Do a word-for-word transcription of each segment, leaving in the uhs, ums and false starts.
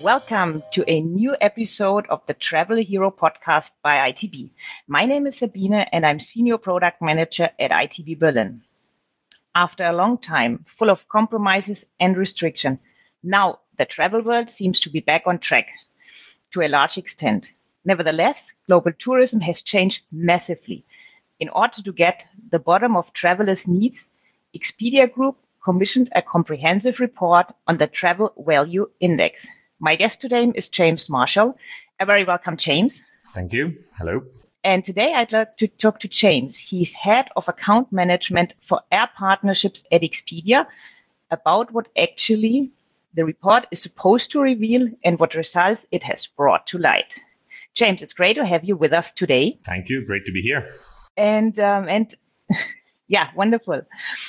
Welcome to a new episode of the Travel Hero podcast by I T B. My name is Sabine and I'm Senior Product Manager at I T B Berlin. After a long time full of compromises and restriction, now the travel world seems to be back on track to a large extent. Nevertheless, global tourism has changed massively. In order to get the bottom of travelers' needs, Expedia Group commissioned a comprehensive report on the Travel Value Index. My guest today is James Marshall. A very welcome, James. Thank you. Hello. And today I'd like to talk to James. He's head of account management for air partnerships at Expedia about what actually the report is supposed to reveal and what results it has brought to light. James, it's great to have you with us today. Thank you. Great to be here. And, um, and yeah, wonderful.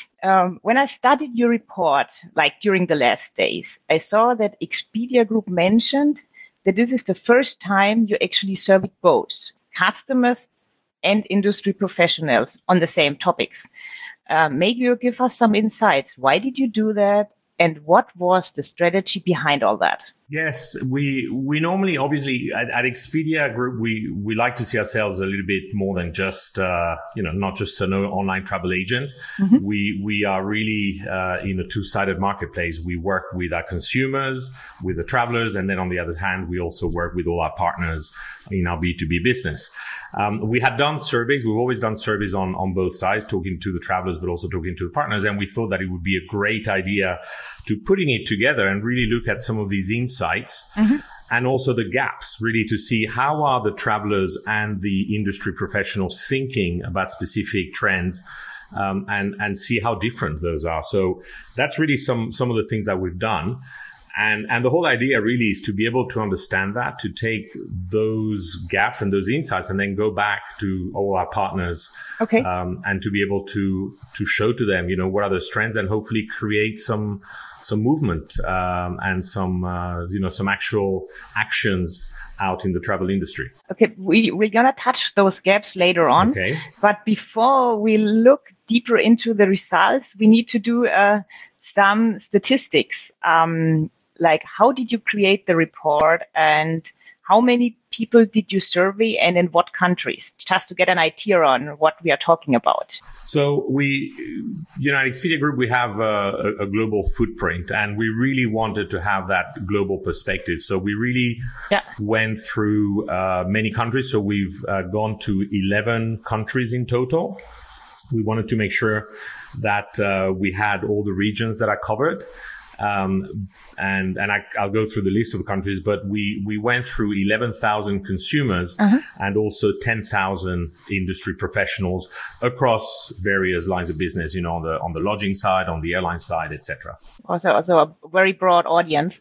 Um, when I studied your report, like during the last days, I saw that Expedia Group mentioned that this is the first time you actually surveyed both customers and industry professionals on the same topics. Uh, maybe you give us some insights. Why did you do that? And what was the strategy behind all that? Yes, we we normally, obviously, at, at Expedia Group, we, we like to see ourselves a little bit more than just, uh, you know, not just an online travel agent. Mm-hmm. We we are really uh, in a two-sided marketplace. We work with our consumers, with the travelers, and then on the other hand, we also work with all our partners in our B two B business. Um, we had done surveys. We've always done surveys on, on both sides, talking to the travelers, but also talking to the partners. And we thought that it would be a great idea to putting it together and really look at some of these insights mm-hmm. and also the gaps, really to see how are the travelers and the industry professionals thinking about specific trends um, and, and see how different those are. So that's really some, some of the things that we've done. And, and the whole idea really is to be able to understand that, to take those gaps and those insights and then go back to all our partners. Okay. Um, and to be able to, to show to them, you know, what are those trends and hopefully create some, some movement, um, and some, uh, you know, some actual actions out in the travel industry. Okay. We, we're going to touch those gaps later on. Okay. But before we look deeper into the results, we need to do, uh, some statistics. Um, Like, how did you create the report and how many people did you survey and in what countries? Just to get an idea on what we are talking about. So we, you know, at Expedia Group, we have a, a global footprint and we really wanted to have that global perspective. So we really yeah. went through uh, many countries. So we've uh, gone to eleven countries in total. We wanted to make sure that uh, we had all the regions that are covered. Um, and, and I, I'll go through the list of the countries, but we, we went through eleven thousand consumers uh-huh. and also ten thousand industry professionals across various lines of business, you know, on the, on the lodging side, on the airline side, et cetera. Also, also a very broad audience.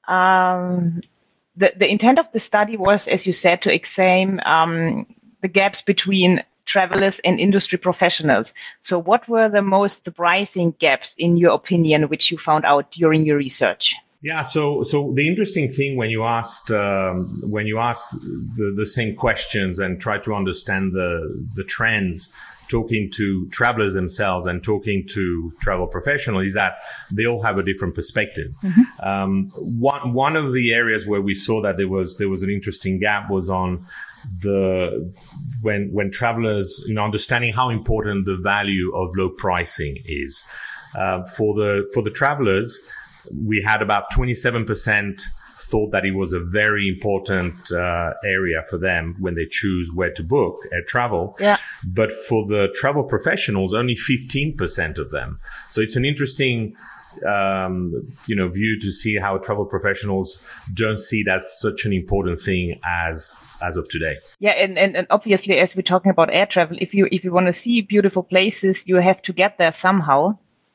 Um, the, the intent of the study was, as you said, to examine, um, the gaps between travelers and industry professionals. So what were the most surprising gaps, in your opinion, which you found out during your research? Yeah, so so the interesting thing when you asked um, when you asked the, the same questions and try to understand the the trends, talking to travelers themselves and talking to travel professionals, is that they all have a different perspective. Mm-hmm. Um, one one of the areas where we saw that there was there was an interesting gap was on the when when travelers, you know, understanding how important the value of low pricing is. Uh, for the for the travelers, we had about twenty-seven percent thought that it was a very important uh, area for them when they choose where to book air travel. Yeah. But for the travel professionals, only fifteen percent of them. So it's an interesting um, you know, view to see how travel professionals don't see it as such an important thing as as of today. Yeah, and, and, and obviously, as we're talking about air travel, if you if you want to see beautiful places, you have to get there somehow.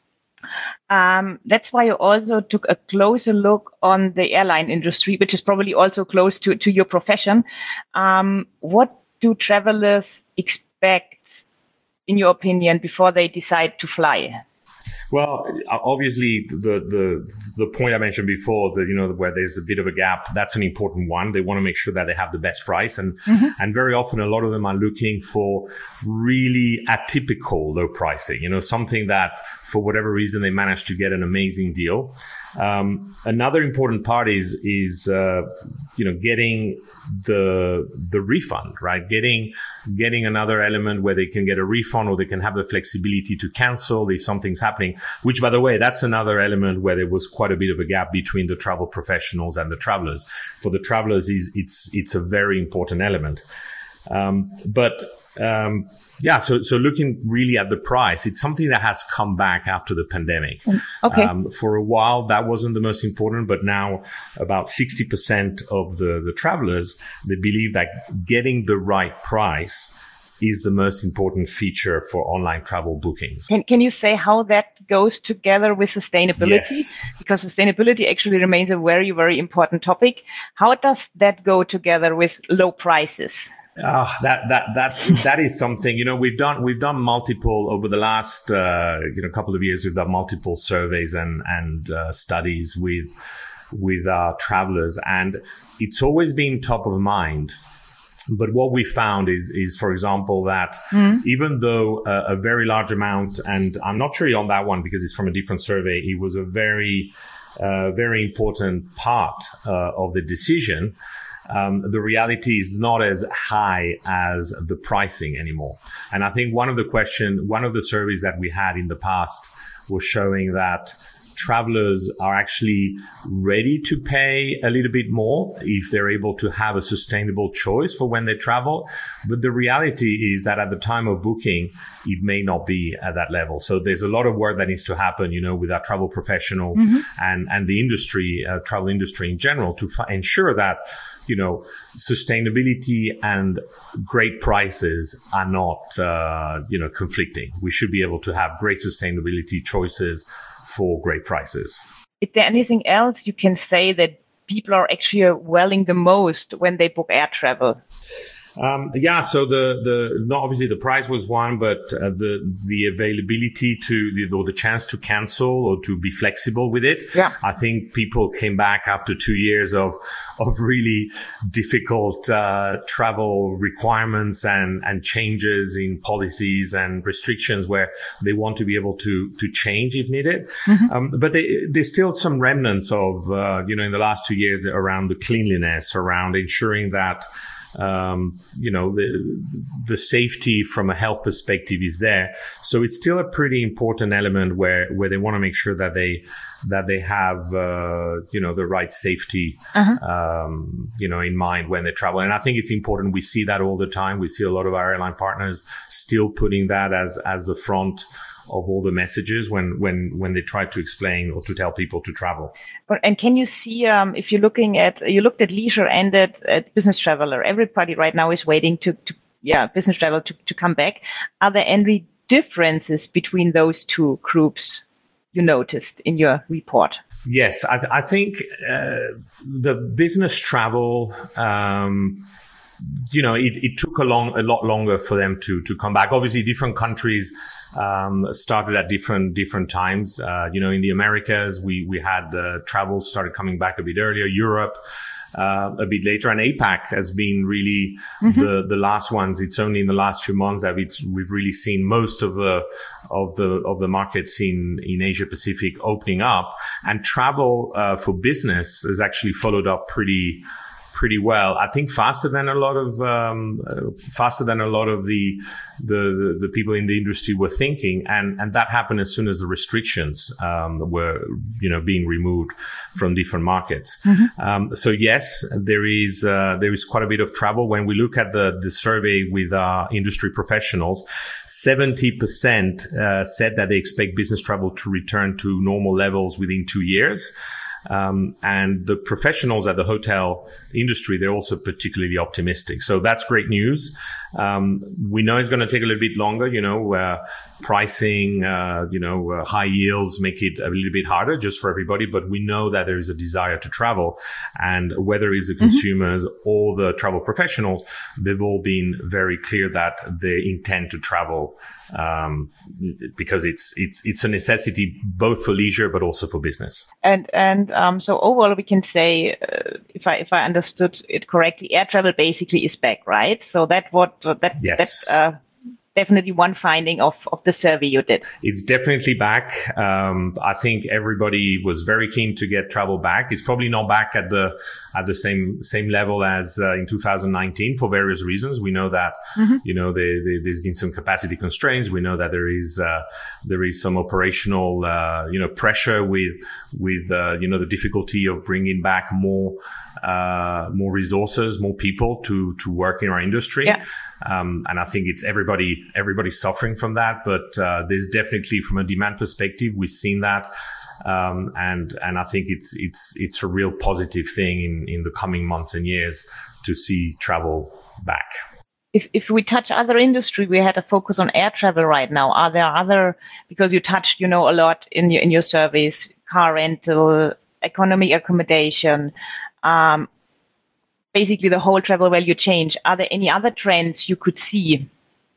Um, that's why you also took a closer look on the airline industry, which is probably also close to, to your profession. Um, what do travelers expect, in your opinion, before they decide to fly? Well, obviously, the, the the point I mentioned before, that, you know, where there's a bit of a gap, that's an important one. They want to make sure that they have the best price. And, mm-hmm. and very often, a lot of them are looking for really atypical low pricing, you know, something that for whatever reason, they managed to get an amazing deal. Um, another important part is, is, uh, you know, getting the, the refund, right? Getting, getting another element where they can get a refund or they can have the flexibility to cancel if something's happening, which, by the way, that's another element where there was quite a bit of a gap between the travel professionals and the travelers. For the travelers, is it's, it's a very important element. Um, but, um, yeah, so, so looking really at the price, it's something that has come back after the pandemic. Okay. Um, for a while, that wasn't the most important, but now about sixty percent of the, the travelers, they believe that getting the right price is the most important feature for online travel bookings. Can, can you say how that goes together with sustainability? Yes. Because sustainability actually remains a very, very important topic. How does that go together with low prices? Uh, that, that, that, that is something, you know, we've done, we've done multiple over the last, uh, you know, couple of years, we've done multiple surveys and, and, uh, studies with, with our travelers, and it's always been top of mind. But what we found is, is, for example, that mm. even though a, a very large amount, and I'm not sure on that one because it's from a different survey, it was a very, uh, very important part, uh, of the decision. Um, the reality is not as high as the pricing anymore. And I think one of the question, one of the surveys that we had in the past was showing that travelers are actually ready to pay a little bit more if they're able to have a sustainable choice for when they travel. But the reality is that at the time of booking, it may not be at that level. So there's a lot of work that needs to happen, you know, with our travel professionals mm-hmm. and, and the industry, uh, travel industry in general to f- ensure that, you know, sustainability and great prices are not, uh, you know, conflicting. We should be able to have great sustainability choices for great prices. Is there anything else you can say that people are actually valuing the most when they book air travel? Um, yeah, so the, the, not obviously the price was one, but uh, the, the availability to, the, or the chance to cancel or to be flexible with it. Yeah. I think people came back after two years of, of really difficult, uh, travel requirements and, and changes in policies and restrictions where they want to be able to, to change if needed. Mm-hmm. Um, but they, there's still some remnants of, uh, you know, in the last two years around the cleanliness, around ensuring that, Um, you know, the, the safety from a health perspective is there. So it's still a pretty important element where, where they want to make sure that they, that they have, uh, you know, the right safety, uh-huh. um, you know, in mind when they travel. And I think it's important. We see that all the time. We see a lot of our airline partners still putting that as, as the front of all the messages when, when, when they try to explain or to tell people to travel. And can you see, um, if you're looking at, you looked at leisure and at, at business traveler, everybody right now is waiting to, to yeah, business travel to, to come back. Are there any differences between those two groups you noticed in your report? Yes, I, I think, uh, the business travel, um, you know, it, it took a long, a lot longer for them to, to come back. Obviously, different countries, um, started at different, different times. Uh, you know, in the Americas, we, we had, uh, travel started coming back a bit earlier. Europe, uh, a bit later. And APAC has been really mm-hmm. the, the last ones. It's only in the last few months that it's, we've really seen most of the, of the, of the markets in, in Asia Pacific opening up, and travel, uh, for business has actually followed up pretty, pretty well. I think faster than a lot of, um, uh, faster than a lot of the, the, the, the people in the industry were thinking. And, and that happened as soon as the restrictions, um, were, you know, being removed from different markets. Mm-hmm. Um, so yes, there is, uh, there is quite a bit of travel. When we look at the, the survey with, uh, industry professionals, seventy percent, uh, said that they expect business travel to return to normal levels within two years. Um, and the professionals at the hotel industry, they're also particularly optimistic. So that's great news. Um, we know it's going to take a little bit longer, you know, uh, pricing, uh, you know, uh, high yields make it a little bit harder just for everybody, but we know that there is a desire to travel, and whether it's the consumers mm-hmm. or the travel professionals, they've all been very clear that they intend to travel, um, because it's, it's, it's a necessity both for leisure, but also for business. And, and, um, so overall we can say, uh, if I, if I understood it correctly, air travel basically is back, right? So that what, that, yes. that, uh, definitely one finding of, of the survey you did. It's definitely back. Um, I think everybody was very keen to get travel back. It's probably not back at the at the same same level as uh, in two thousand nineteen for various reasons. We know that mm-hmm. you know they, they, there's been some capacity constraints. We know that there is uh, there is some operational uh, you know pressure with with uh, you know the difficulty of bringing back more uh, more resources, more people to to work in our industry. Yeah. Um, and I think it's everybody, everybody's suffering from that, but, uh, there's definitely from a demand perspective, we've seen that. Um, and, and I think it's, it's, it's a real positive thing in, in the coming months and years to see travel back. If, if we touch other industry, we had a focus on air travel right now. Are there other, because you touched, you know, a lot in your, in your surveys, car rental, economy accommodation, um, basically the whole travel value chain. Are there any other trends you could see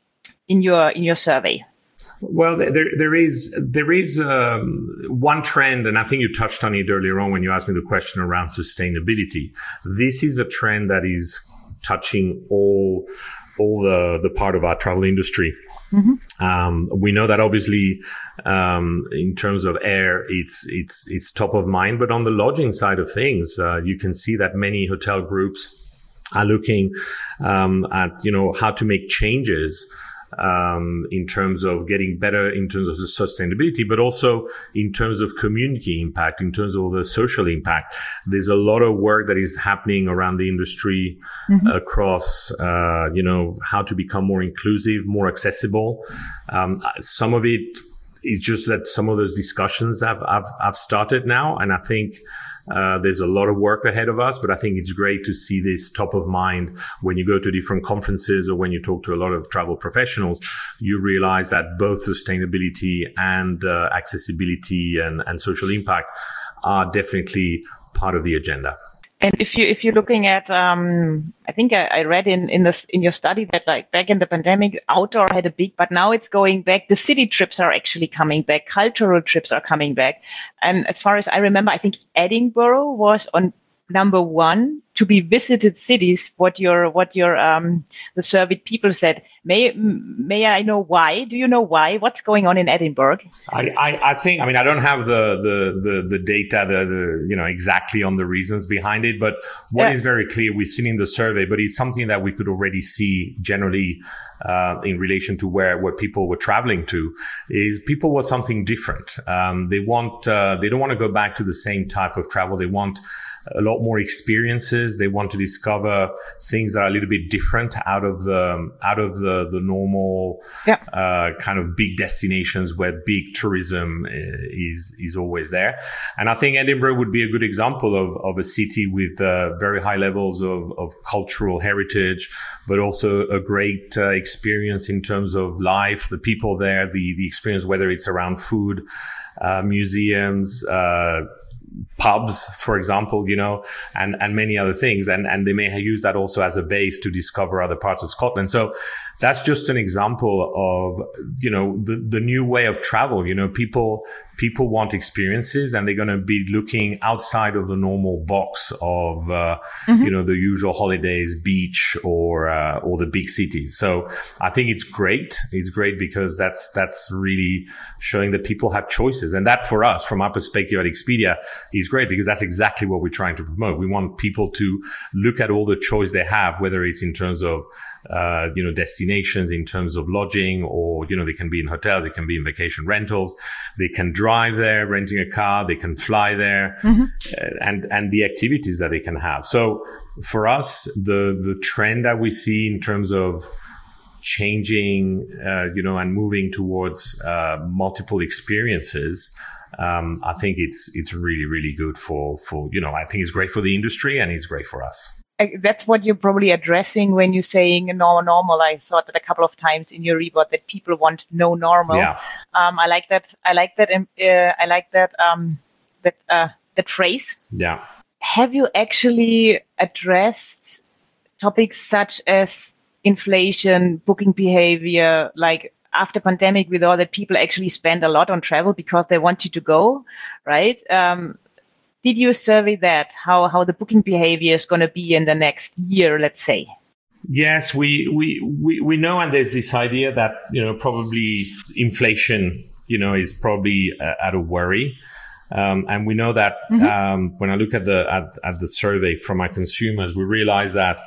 in your in your survey? Well, there there is there is um, one trend, and I think you touched on it earlier on when you asked me the question around sustainability. This is a trend that is touching all all the the part of our travel industry. Mm-hmm. Um, we know that obviously, um, in terms of air, it's, it's, it's top of mind, but on the lodging side of things, uh, you can see that many hotel groups are looking, um, at, you know, how to make changes, um, in terms of getting better in terms of the sustainability, but also in terms of community impact, in terms of the social impact. There's a lot of work that is happening around the industry mm-hmm. across, uh, you know, how to become more inclusive, more accessible. Um, some of it is just that some of those discussions have, have, have started now. And I think, Uh, there's a lot of work ahead of us, but I think it's great to see this top of mind when you go to different conferences or when you talk to a lot of travel professionals. You realize that both sustainability and uh, accessibility and, and social impact are definitely part of the agenda. And if you if you're looking at, um, I think I, I read in in this in your study that like back in the pandemic, outdoor had a big, but now it's going back. The city trips are actually coming back. Cultural trips are coming back. And as far as I remember, I think Edinburgh was on number one to be visited cities. What your what your um the surveyed people said. May may I know why? Do you know why? What's going on in Edinburgh? I, I, I think I mean I don't have the the the, the data the, the you know exactly on the reasons behind it, but what yeah. is very clear we've seen in the survey, but it's something that we could already see generally uh, in relation to where where people were traveling to, is people want something different. Um, they want uh, they don't want to go back to the same type of travel. They want a lot more experiences. They want to discover things that are a little bit different out of the out of the the normal yeah. uh, kind of big destinations where big tourism is is always there. And I think Edinburgh would be a good example of of a city with uh, very high levels of of cultural heritage, but also a great uh, experience in terms of life, the people there, the the experience, whether it's around food, uh, museums, uh pubs, for example, you know, and, and many other things. And, and they may use that also as a base to discover other parts of Scotland. So that's just an example of, you know, the, the new way of travel. You know, people, people want experiences, and they're going to be looking outside of the normal box of, uh, mm-hmm. you know, the usual holidays, beach or, uh, or the big cities. So I think it's great. It's great because that's, that's really showing that people have choices. And that for us, from our perspective at Expedia, is great because that's exactly what we're trying to promote. We want people to look at all the choice they have, whether it's in terms of, uh, you know, destinations, in terms of lodging, or, you know, they can be in hotels, they can be in vacation rentals, they can drive there, renting a car, they can fly there, mm-hmm. and, and the activities that they can have. So for us, the, the trend that we see in terms of changing, uh, you know, and moving towards, uh, multiple experiences, um, I think it's, it's really, really good for, for, you know, I think it's great for the industry and it's great for us. That's what you're probably addressing when you're saying no normal. I saw that a couple of times in your report that people want no normal. Yeah. Um, I like that. I like that. Uh, I like that. Um, that uh, that phrase. Yeah. Have you actually addressed topics such as inflation, booking behavior, like? After pandemic, we saw that people actually spend a lot on travel because they wanted to go, right? Um, did you survey that, how, how the booking behavior is going to be in the next year, let's say? Yes, we, we, we, we know, and there's this idea that, you know, probably inflation, you know, is probably uh, at a worry. Um, and we know that, mm-hmm. um, when I look at the, at, at the survey from our consumers, we realize that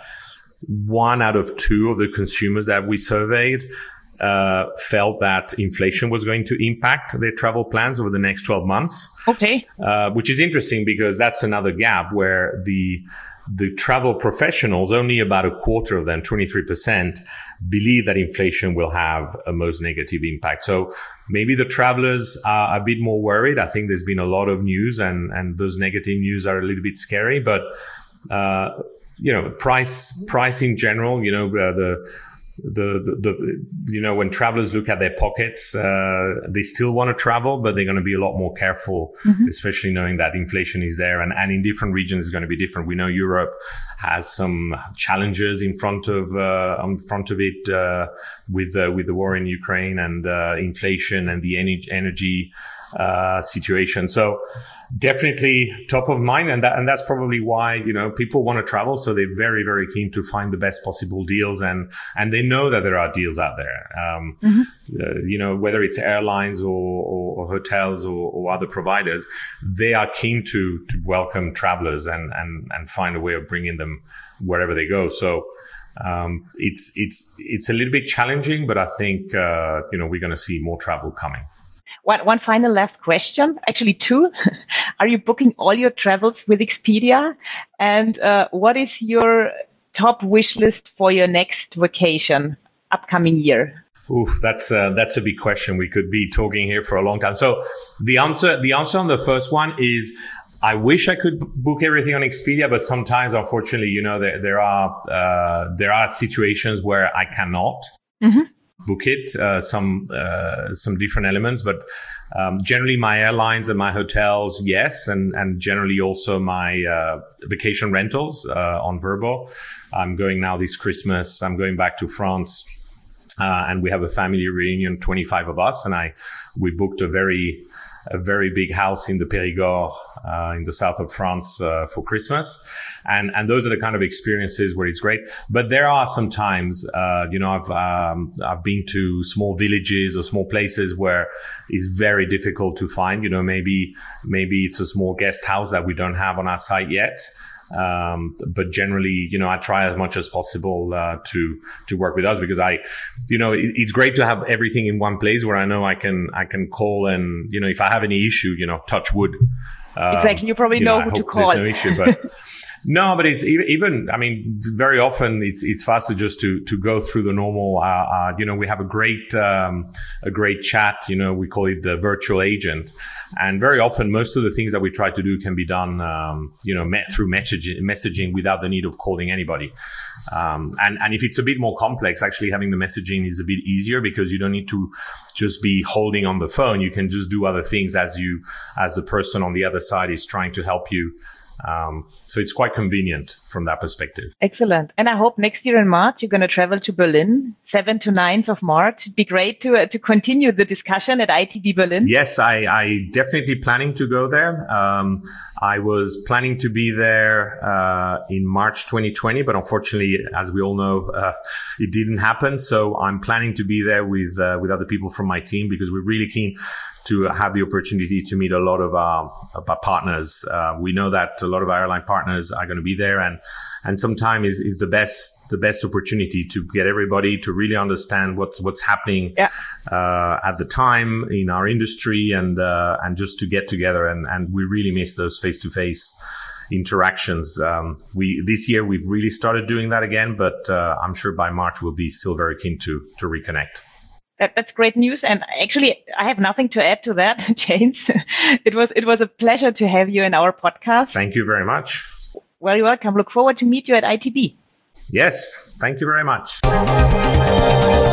one out of two of the consumers that we surveyed, uh, felt that inflation was going to impact their travel plans over the next twelve months. Okay. Uh, which is interesting because that's another gap where the, the travel professionals, only about a quarter of them, twenty-three percent, believe that inflation will have a most negative impact. So maybe the travelers are a bit more worried. I think there's been a lot of news and, and those negative news are a little bit scary, but, uh, you know, price, price in general, you know, uh, the, The, the, the, you know, when travelers look at their pockets, uh, they still want to travel, but they're going to be a lot more careful, mm-hmm. especially knowing that inflation is there. And, and in different regions, it's going to be different. We know Europe has some challenges in front of, uh, in front of it, uh, with, uh, with the war in Ukraine and, uh, inflation and the energy, energy, uh, situation. So, definitely top of mind. And that, and that's probably why, you know, people want to travel. So they're very, very keen to find the best possible deals. And, and they know that there are deals out there. Um, mm-hmm. uh, you know, whether it's airlines or, or, or hotels or, or other providers, they are keen to, to welcome travelers and, and, and find a way of bringing them wherever they go. So, um, it's, it's, it's a little bit challenging, but I think, uh, you know, we're going to see more travel coming. One, one final last question, actually two. Are you booking all your travels with Expedia? And uh, what is your top wish list for your next vacation, upcoming year? Oof, that's uh, that's a big question. We could be talking here for a long time. So the answer, the answer on the first one is, I wish I could book everything on Expedia, but sometimes, unfortunately, you know, there there are uh, there are situations where I cannot. Mm-hmm. book it, uh, some, uh, some different elements, but, um, generally my airlines and my hotels, yes. And, and generally also my, uh, vacation rentals, uh, on Vrbo. I'm going now this Christmas. I'm going back to France, uh, and we have a family reunion, twenty-five of us. And I, we booked a very, a very big house in the Périgord, uh, in the south of France, uh, for Christmas. And, and those are the kind of experiences where it's great. But there are some times, uh, you know, I've, um, I've been to small villages or small places where it's very difficult to find, you know, maybe, maybe it's a small guest house that we don't have on our site yet. Um, but generally, you know, I try as much as possible, uh, to, to work with us because I, you know, it, it's great to have everything in one place where I know I can, I can call and, you know, if I have any issue, you know, touch wood. Um, exactly. You probably you know, know who to call. There's no issue, but no, but it's even, even, I mean, very often it's, it's faster just to, to go through the normal, uh, uh, you know, we have a great, um, a great chat, you know, we call it the virtual agent. And very often most of the things that we try to do can be done, um, you know, met through messaging, messaging without the need of calling anybody. Um, and, and if it's a bit more complex, actually having the messaging is a bit easier because you don't need to just be holding on the phone. You can just do other things as you, as the person on the other side is trying to help you. Um, so it's quite convenient from that perspective. Excellent. And I hope next year in March, you're going to travel to Berlin, seventh to ninth of March. It'd be great to, uh, to continue the discussion at I T B Berlin. Yes, I, I definitely planning to go there. Um, I was planning to be there, uh, in March twenty twenty, but unfortunately, as we all know, uh, it didn't happen. So I'm planning to be there with, uh, with other people from my team because we're really keen to have the opportunity to meet a lot of our, of our partners. Uh, we know that a lot of our airline partners are going to be there, and and sometimes is, is the best the best opportunity to get everybody to really understand what's what's happening yeah. uh, at the time in our industry, and uh, and just to get together. And and we really miss those face to face interactions. Um, we this year we've really started doing that again, but uh, I'm sure by March we'll be still very keen to to reconnect. That, that's great news. And actually, I have nothing to add to that, James. It was, it was a pleasure to have you in our podcast. Thank you very much. Very welcome. Look forward to meet you at I T B. Yes. Thank you very much.